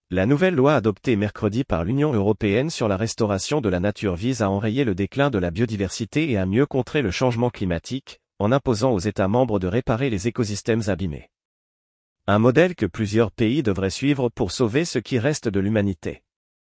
La nouvelle loi adoptée mercredi par l'Union européenne sur la restauration de la nature vise à enrayer le déclin de la biodiversité et à mieux contrer le changement climatique, en imposant aux États membres de réparer les écosystèmes abîmés. Un modèle que plusieurs pays devraient suivre pour sauver ce qui reste de l'humanité.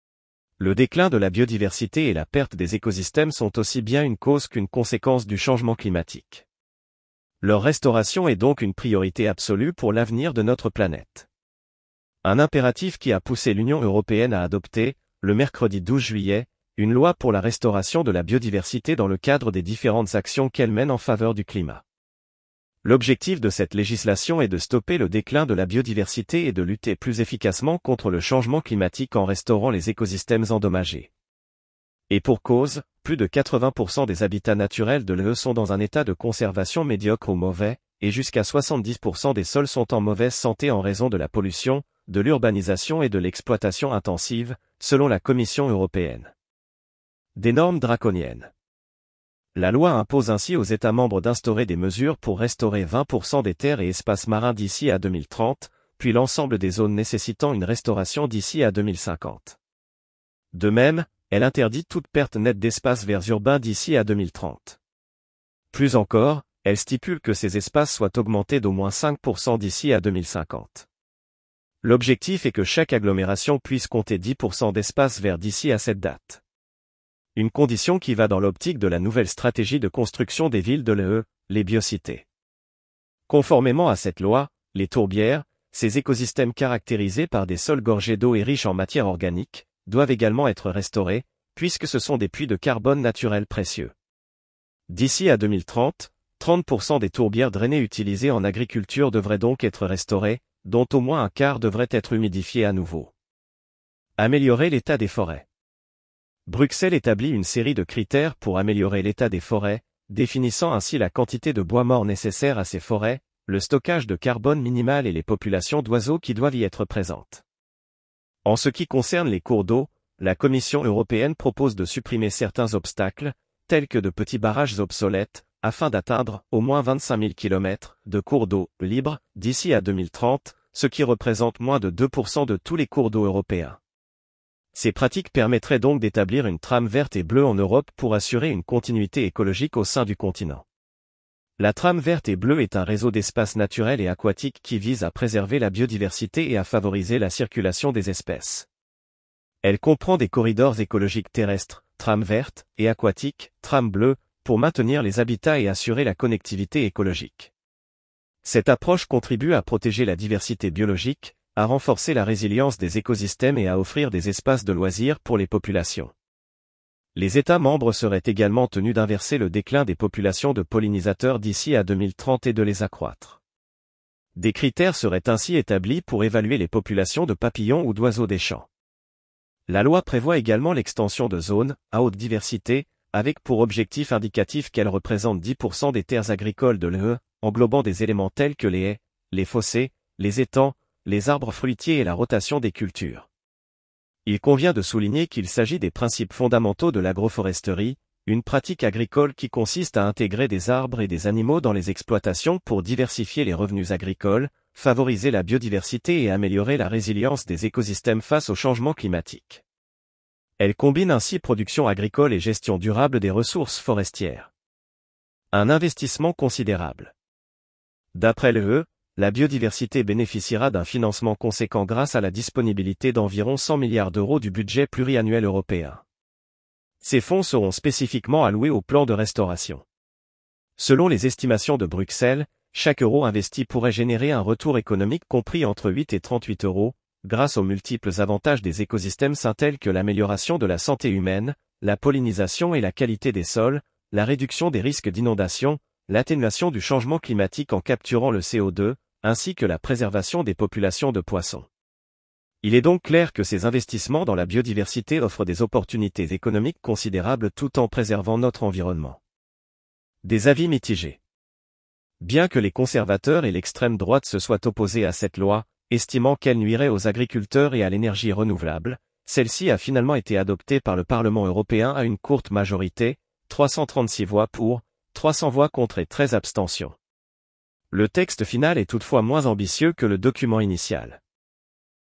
Le déclin de la biodiversité et la perte des écosystèmes sont aussi bien une cause qu'une conséquence du changement climatique. Leur restauration est donc une priorité absolue pour l'avenir de notre planète. Un impératif qui a poussé l'Union européenne à adopter, le mercredi 12 juillet, une loi pour la restauration de la biodiversité dans le cadre des différentes actions qu'elle mène en faveur du climat. L'objectif de cette législation est de stopper le déclin de la biodiversité et de lutter plus efficacement contre le changement climatique en restaurant les écosystèmes endommagés. Et pour cause, plus de 80% des habitats naturels de l'UE sont dans un état de conservation médiocre ou mauvais, et jusqu'à 70% des sols sont en mauvaise santé en raison de la pollution, de l'urbanisation et de l'exploitation intensive, selon la Commission européenne. Des normes draconiennes. La loi impose ainsi aux États membres d'instaurer des mesures pour restaurer 20% des terres et espaces marins d'ici à 2030, puis l'ensemble des zones nécessitant une restauration d'ici à 2050. De même, elle interdit toute perte nette d'espaces verts urbains d'ici à 2030. Plus encore, elle stipule que ces espaces soient augmentés d'au moins 5% d'ici à 2050. L'objectif est que chaque agglomération puisse compter 10% d'espaces verts d'ici à cette date. Une condition qui va dans l'optique de la nouvelle stratégie de construction des villes de l'UE, les biocités. Conformément à cette loi, les tourbières, ces écosystèmes caractérisés par des sols gorgés d'eau et riches en matière organique, doivent également être restaurés, puisque ce sont des puits de carbone naturels précieux. D'ici à 2030, 30% des tourbières drainées utilisées en agriculture devraient donc être restaurées, dont au moins un quart devrait être humidifié à nouveau. Améliorer l'état des forêts. Bruxelles établit une série de critères pour améliorer l'état des forêts, définissant ainsi la quantité de bois mort nécessaire à ces forêts, le stockage de carbone minimal et les populations d'oiseaux qui doivent y être présentes. En ce qui concerne les cours d'eau, la Commission européenne propose de supprimer certains obstacles, tels que de petits barrages obsolètes, afin d'atteindre au moins 25 000 km de cours d'eau libres d'ici à 2030, ce qui représente moins de 2% de tous les cours d'eau européens. Ces pratiques permettraient donc d'établir une trame verte et bleue en Europe pour assurer une continuité écologique au sein du continent. La trame verte et bleue est un réseau d'espaces naturels et aquatiques qui vise à préserver la biodiversité et à favoriser la circulation des espèces. Elle comprend des corridors écologiques terrestres, trames vertes, et aquatiques, trames bleues, pour maintenir les habitats et assurer la connectivité écologique. Cette approche contribue à protéger la diversité biologique, à renforcer la résilience des écosystèmes et à offrir des espaces de loisirs pour les populations. Les États membres seraient également tenus d'inverser le déclin des populations de pollinisateurs d'ici à 2030 et de les accroître. Des critères seraient ainsi établis pour évaluer les populations de papillons ou d'oiseaux des champs. La loi prévoit également l'extension de zones à haute diversité, avec pour objectif indicatif qu'elles représentent 10% des terres agricoles de l'UE, englobant des éléments tels que les haies, les fossés, les étangs, les arbres fruitiers et la rotation des cultures. Il convient de souligner qu'il s'agit des principes fondamentaux de l'agroforesterie, une pratique agricole qui consiste à intégrer des arbres et des animaux dans les exploitations pour diversifier les revenus agricoles, favoriser la biodiversité et améliorer la résilience des écosystèmes face au changement climatique. Elle combine ainsi production agricole et gestion durable des ressources forestières. Un investissement considérable. D'après l'UE, la biodiversité bénéficiera d'un financement conséquent grâce à la disponibilité d'environ 100 milliards d'euros du budget pluriannuel européen. Ces fonds seront spécifiquement alloués au plan de restauration. Selon les estimations de Bruxelles, chaque euro investi pourrait générer un retour économique compris entre 8 et 38 euros, grâce aux multiples avantages des écosystèmes sains tels que l'amélioration de la santé humaine, la pollinisation et la qualité des sols, la réduction des risques d'inondation, l'atténuation du changement climatique en capturant le CO2, ainsi que la préservation des populations de poissons. Il est donc clair que ces investissements dans la biodiversité offrent des opportunités économiques considérables tout en préservant notre environnement. Des avis mitigés. Bien que les conservateurs et l'extrême droite se soient opposés à cette loi, estimant qu'elle nuirait aux agriculteurs et à l'énergie renouvelable, celle-ci a finalement été adoptée par le Parlement européen à une courte majorité, 336 voix pour, 300 voix contre et 13 abstentions. Le texte final est toutefois moins ambitieux que le document initial.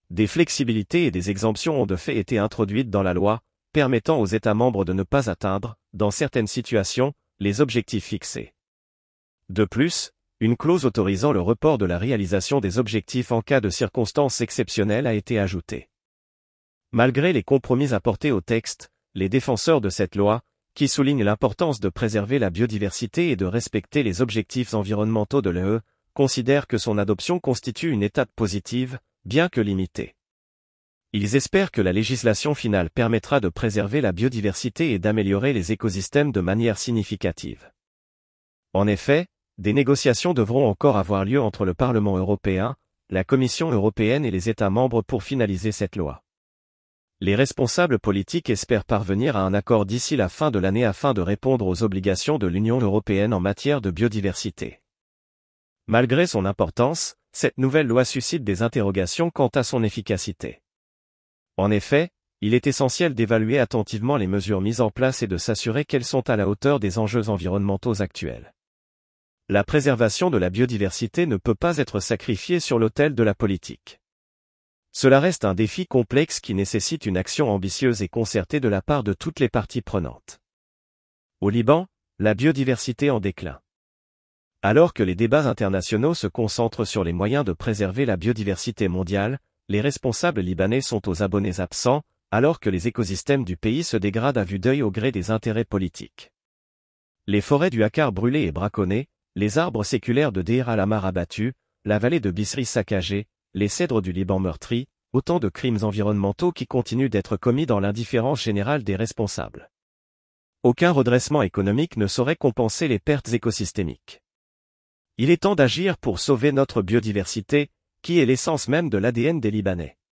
Des flexibilités et des exemptions ont de fait été introduites dans la loi, permettant aux États membres de ne pas atteindre, dans certaines situations, les objectifs fixés. De plus, une clause autorisant le report de la réalisation des objectifs en cas de circonstances exceptionnelles a été ajoutée. Malgré les compromis apportés au texte, les défenseurs de cette loi, qui soulignent l'importance de préserver la biodiversité et de respecter les objectifs environnementaux de l'UE, considèrent que son adoption constitue une étape positive, bien que limitée. Ils espèrent que la législation finale permettra de préserver la biodiversité et d'améliorer les écosystèmes de manière significative. En effet, des négociations devront encore avoir lieu entre le Parlement européen, la Commission européenne et les États membres pour finaliser cette loi. Les responsables politiques espèrent parvenir à un accord d'ici la fin de l'année afin de répondre aux obligations de l'Union européenne en matière de biodiversité. Malgré son importance, cette nouvelle loi suscite des interrogations quant à son efficacité. En effet, il est essentiel d'évaluer attentivement les mesures mises en place et de s'assurer qu'elles sont à la hauteur des enjeux environnementaux actuels. La préservation de la biodiversité ne peut pas être sacrifiée sur l'autel de la politique. Cela reste un défi complexe qui nécessite une action ambitieuse et concertée de la part de toutes les parties prenantes. Au Liban, la biodiversité en déclin. Alors que les débats internationaux se concentrent sur les moyens de préserver la biodiversité mondiale, les responsables libanais sont aux abonnés absents, alors que les écosystèmes du pays se dégradent à vue d'œil au gré des intérêts politiques. Les forêts du Akkar brûlées et braconnées, les arbres séculaires de Deir al-Amar abattus, la vallée de Bisri saccagée, les cèdres du Liban meurtris, autant de crimes environnementaux qui continuent d'être commis dans l'indifférence générale des responsables. Aucun redressement économique ne saurait compenser les pertes écosystémiques. Il est temps d'agir pour sauver notre biodiversité, qui est l'essence même de l'ADN des Libanais.